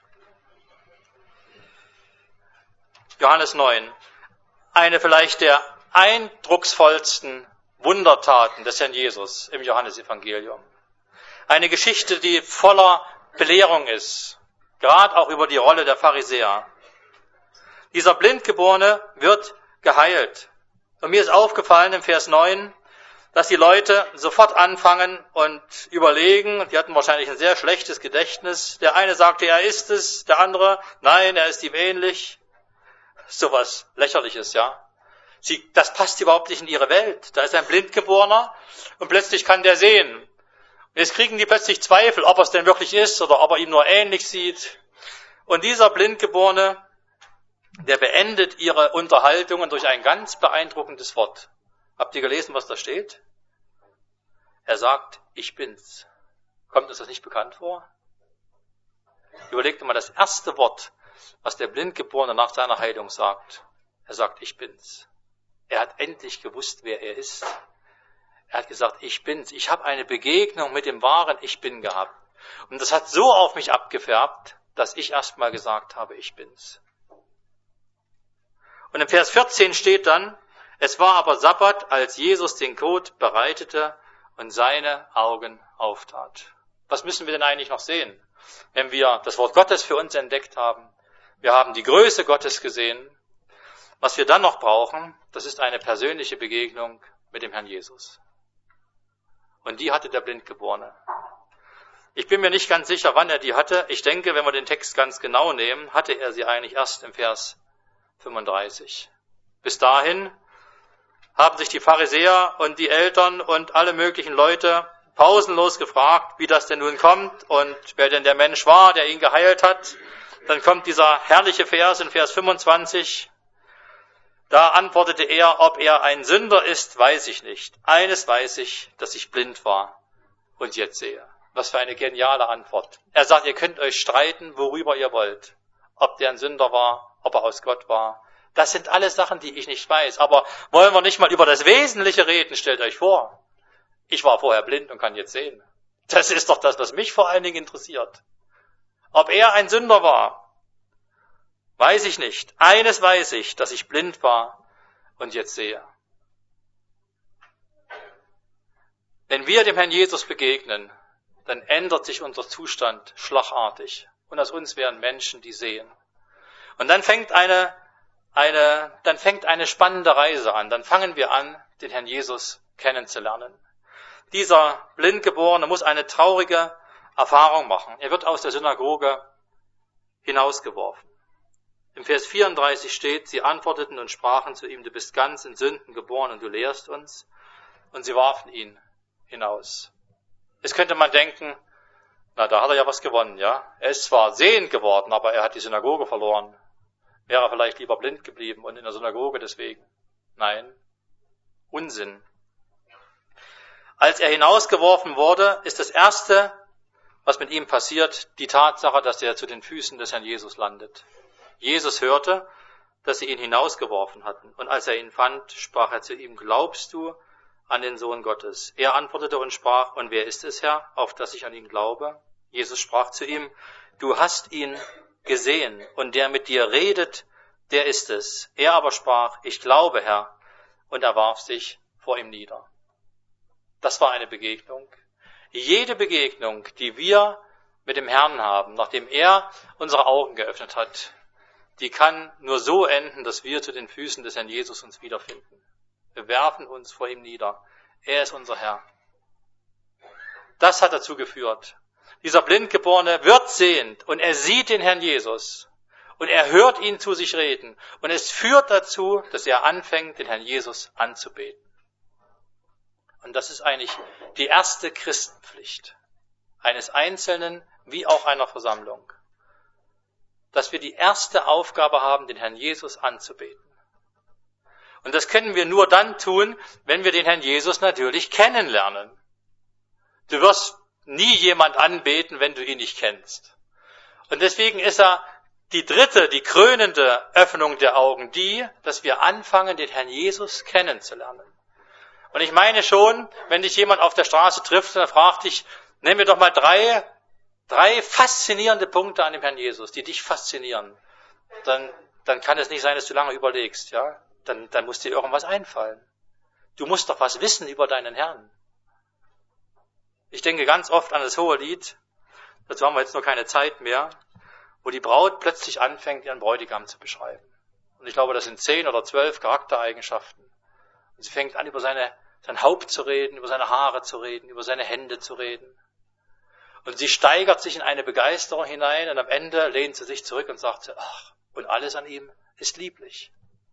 Johannes 9. Eine vielleicht der eindrucksvollsten Wundertaten des Herrn Jesus im Johannesevangelium. Eine Geschichte, die voller Belehrung ist, gerade auch über die Rolle der Pharisäer. Dieser Blindgeborene wird geheilt. Und mir ist aufgefallen im Vers 9, dass die Leute sofort anfangen und überlegen, und die hatten wahrscheinlich ein sehr schlechtes Gedächtnis. Der eine sagte, er ist es, der andere, nein, er ist ihm ähnlich. Sowas Lächerliches, ja. Das passt überhaupt nicht in ihre Welt. Da ist ein Blindgeborener und plötzlich kann der sehen. Und jetzt kriegen die plötzlich Zweifel, ob er es denn wirklich ist oder ob er ihm nur ähnlich sieht. Und dieser Blindgeborene, der beendet ihre Unterhaltungen durch ein ganz beeindruckendes Wort. Habt ihr gelesen, was da steht? Er sagt, ich bin's. Kommt uns das nicht bekannt vor? Überlegt mal das erste Wort, was der Blindgeborene nach seiner Heilung sagt. Er sagt, ich bin's. Er hat endlich gewusst, wer er ist. Er hat gesagt, ich bin's. Ich habe eine Begegnung mit dem wahren Ich Bin gehabt. Und das hat so auf mich abgefärbt, dass ich erst mal gesagt habe, ich bin's. Und im Vers 14 steht dann, es war aber Sabbat, als Jesus den Kot bereitete und seine Augen auftat. Was müssen wir denn eigentlich noch sehen, wenn wir das Wort Gottes für uns entdeckt haben? Wir haben die Größe Gottes gesehen. Was wir dann noch brauchen, das ist eine persönliche Begegnung mit dem Herrn Jesus. Und die hatte der Blindgeborene. Ich bin mir nicht ganz sicher, wann er die hatte. Ich denke, wenn wir den Text ganz genau nehmen, hatte er sie eigentlich erst im Vers 35. Bis dahin haben sich die Pharisäer und die Eltern und alle möglichen Leute pausenlos gefragt, wie das denn nun kommt und wer denn der Mensch war, der ihn geheilt hat. Dann kommt dieser herrliche Vers in Vers 25. Da antwortete er, ob er ein Sünder ist, weiß ich nicht. Eines weiß ich, dass ich blind war und jetzt sehe. Was für eine geniale Antwort. Er sagt, ihr könnt euch streiten, worüber ihr wollt. Ob der ein Sünder war, ob er aus Gott war. Das sind alles Sachen, die ich nicht weiß. Aber wollen wir nicht mal über das Wesentliche reden? Stellt euch vor, ich war vorher blind und kann jetzt sehen. Das ist doch das, was mich vor allen Dingen interessiert. Ob er ein Sünder war, weiß ich nicht. Eines weiß ich, dass ich blind war und jetzt sehe. Wenn wir dem Herrn Jesus begegnen, dann ändert sich unser Zustand schlagartig. Und aus uns werden Menschen, die sehen. Und dann fängt eine spannende Reise an. Dann fangen wir an, den Herrn Jesus kennenzulernen. Dieser Blindgeborene muss eine traurige Erfahrung machen. Er wird aus der Synagoge hinausgeworfen. Im Vers 34 steht, sie antworteten und sprachen zu ihm, du bist ganz in Sünden geboren und du lehrst uns. Und sie warfen ihn hinaus. Jetzt könnte man denken, na, da hat er ja was gewonnen, ja. Er ist zwar sehend geworden, aber er hat die Synagoge verloren. Wäre er vielleicht lieber blind geblieben und in der Synagoge deswegen. Nein, Unsinn. Als er hinausgeworfen wurde, ist das Erste, was mit ihm passiert, die Tatsache, dass er zu den Füßen des Herrn Jesus landet. Jesus hörte, dass sie ihn hinausgeworfen hatten. Und als er ihn fand, sprach er zu ihm, glaubst du an den Sohn Gottes? Er antwortete und sprach, und wer ist es, Herr, auf dass ich an ihn glaube? Jesus sprach zu ihm, du hast ihn gesehen, und der mit dir redet, der ist es. Er aber sprach, ich glaube, Herr, und er warf sich vor ihm nieder. Das war eine Begegnung. Jede Begegnung, die wir mit dem Herrn haben, nachdem er unsere Augen geöffnet hat, die kann nur so enden, dass wir zu den Füßen des Herrn Jesus uns wiederfinden. Wir werfen uns vor ihm nieder. Er ist unser Herr. Das hat dazu geführt. Dieser Blindgeborene wird sehend und er sieht den Herrn Jesus und er hört ihn zu sich reden und es führt dazu, dass er anfängt, den Herrn Jesus anzubeten. Und das ist eigentlich die erste Christenpflicht eines Einzelnen wie auch einer Versammlung, dass wir die erste Aufgabe haben, den Herrn Jesus anzubeten. Und das können wir nur dann tun, wenn wir den Herrn Jesus natürlich kennenlernen. Du wirst nie jemand anbeten, wenn du ihn nicht kennst. Und deswegen ist die dritte, die krönende Öffnung der Augen die, dass wir anfangen, den Herrn Jesus kennenzulernen. Und ich meine schon, wenn dich jemand auf der Straße trifft, dann fragt dich, nenn mir doch mal drei faszinierende Punkte an dem Herrn Jesus, die dich faszinieren. Dann kann es nicht sein, dass du lange überlegst, ja? Dann muss dir irgendwas einfallen. Du musst doch was wissen über deinen Herrn. Ich denke ganz oft an das Hohelied, dazu haben wir jetzt noch keine Zeit mehr, wo die Braut plötzlich anfängt, ihren Bräutigam zu beschreiben. Und ich glaube, das sind 10 oder 12 Charaktereigenschaften. Und sie fängt an, über sein Haupt zu reden, über seine Haare zu reden, über seine Hände zu reden. Und sie steigert sich in eine Begeisterung hinein und am Ende lehnt sie sich zurück und sagt, ach, und alles an ihm ist lieblich.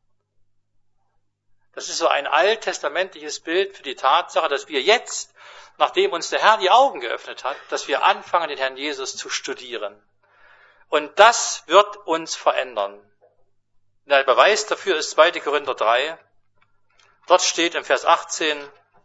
Das ist so ein alttestamentliches Bild für die Tatsache, dass wir jetzt, nachdem uns der Herr die Augen geöffnet hat, dass wir anfangen, den Herrn Jesus zu studieren. Und das wird uns verändern. Der Beweis dafür ist 2. Korinther 3. Dort steht im Vers 18,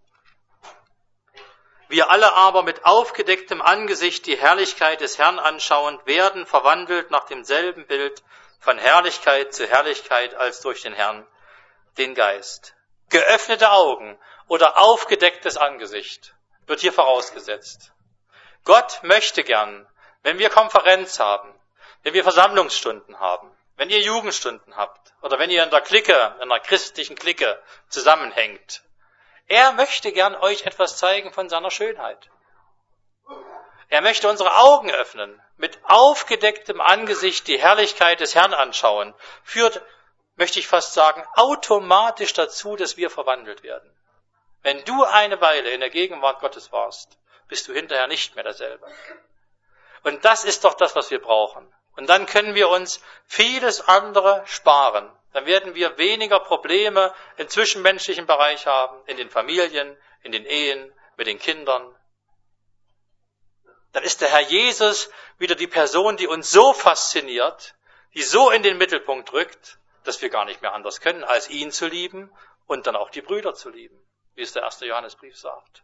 wir alle aber mit aufgedecktem Angesicht die Herrlichkeit des Herrn anschauend, werden verwandelt nach demselben Bild von Herrlichkeit zu Herrlichkeit als durch den Herrn, den Geist. Geöffnete Augen oder aufgedecktes Angesicht wird hier vorausgesetzt. Gott möchte gern, wenn wir Konferenz haben, wenn wir Versammlungsstunden haben, wenn ihr Jugendstunden habt oder wenn ihr in einer christlichen Clique zusammenhängt, er möchte gern euch etwas zeigen von seiner Schönheit. Er möchte unsere Augen öffnen, mit aufgedecktem Angesicht die Herrlichkeit des Herrn anschauen, führt, möchte ich fast sagen, automatisch dazu, dass wir verwandelt werden. Wenn du eine Weile in der Gegenwart Gottes warst, bist du hinterher nicht mehr derselbe. Und das ist doch das, was wir brauchen. Und dann können wir uns vieles andere sparen. Dann werden wir weniger Probleme im zwischenmenschlichen Bereich haben, in den Familien, in den Ehen, mit den Kindern. dann ist der Herr Jesus wieder die Person, die uns so fasziniert, die so in den Mittelpunkt rückt, dass wir gar nicht mehr anders können, als ihn zu lieben und dann auch die Brüder zu lieben, wie es der 1. Johannesbrief sagt.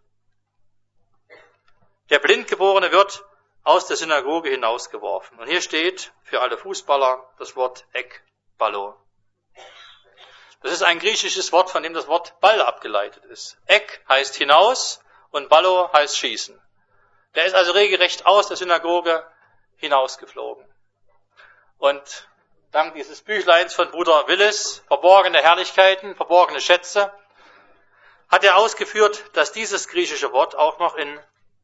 Der Blindgeborene wird aus der Synagoge hinausgeworfen. Und hier steht für alle Fußballer das Wort Ekballo. Das ist ein griechisches Wort, von dem das Wort Ball abgeleitet ist. Ek heißt hinaus und Ballo heißt schießen. Der ist also regelrecht aus der Synagoge hinausgeflogen. Und dank dieses Büchleins von Bruder Willis, Verborgene Herrlichkeiten, verborgene Schätze, hat er ausgeführt, dass dieses griechische Wort auch noch in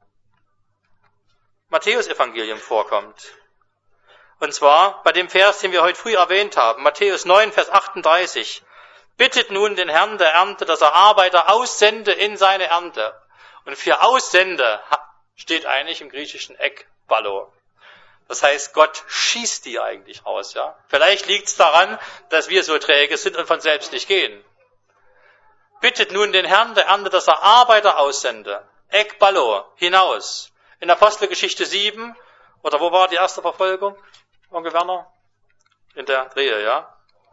Matthäus-Evangelium vorkommt. Und zwar bei dem Vers, den wir heute früh erwähnt haben, Matthäus 9, Vers 38. Bittet nun den Herrn der Ernte, dass er Arbeiter aussende in seine Ernte. Und für Aussende steht eigentlich im Griechischen Ekballo. Das heißt, Gott schießt die eigentlich raus. Ja? Vielleicht liegt es daran, dass wir so träge sind und von selbst nicht gehen. Bittet nun den Herrn der Ernte, dass er Arbeiter aussende. Ekballo, hinaus. In Apostelgeschichte 7, oder wo war die erste Verfolgung? Onkel Werner? In der Drehe, ja?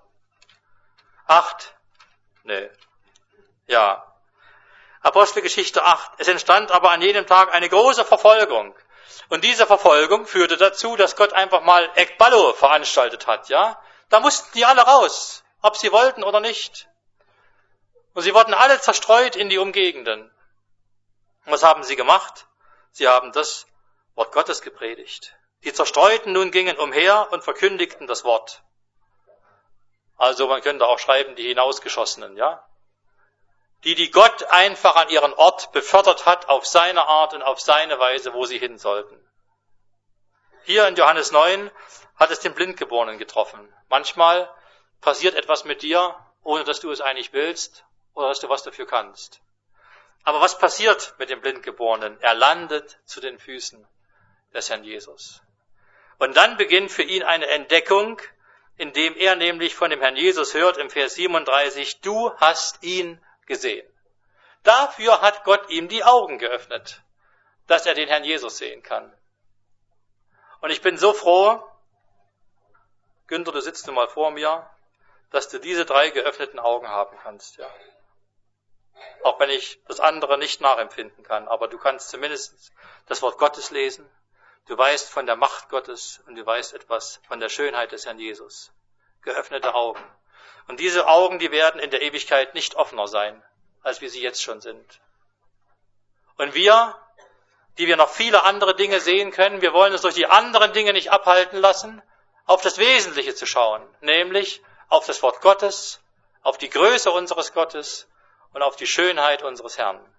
8? Nee. Ja. Apostelgeschichte 8. Es entstand aber an jenem Tag eine große Verfolgung. Und diese Verfolgung führte dazu, dass Gott einfach mal Ekballo veranstaltet hat, ja? Da mussten die alle raus, ob sie wollten oder nicht. Und sie wurden alle zerstreut in die Umgegenden. Und was haben sie gemacht? Sie haben das Wort Gottes gepredigt. Die Zerstreuten nun gingen umher und verkündigten das Wort. Also man könnte auch schreiben, die Hinausgeschossenen, ja? Die Gott einfach an ihren Ort befördert hat, auf seine Art und auf seine Weise, wo sie hin sollten. Hier in Johannes 9 hat es den Blindgeborenen getroffen. Manchmal passiert etwas mit dir, ohne dass du es eigentlich willst oder dass du was dafür kannst. Aber was passiert mit dem Blindgeborenen? Er landet zu den Füßen des Herrn Jesus. Und dann beginnt für ihn eine Entdeckung, indem er nämlich von dem Herrn Jesus hört im Vers 37, du hast ihn gesehen. Dafür hat Gott ihm die Augen geöffnet, dass er den Herrn Jesus sehen kann. Und ich bin so froh, Günther, du sitzt nun mal vor mir, dass du diese 3 geöffneten Augen haben kannst, ja. Auch wenn ich das andere nicht nachempfinden kann, aber du kannst zumindest das Wort Gottes lesen. Du weißt von der Macht Gottes und du weißt etwas von der Schönheit des Herrn Jesus. Geöffnete Augen. Und diese Augen, die werden in der Ewigkeit nicht offener sein, als wie sie jetzt schon sind. Und wir, die wir noch viele andere Dinge sehen können, wir wollen uns durch die anderen Dinge nicht abhalten lassen, auf das Wesentliche zu schauen, nämlich auf das Wort Gottes, auf die Größe unseres Gottes und auf die Schönheit unseres Herrn.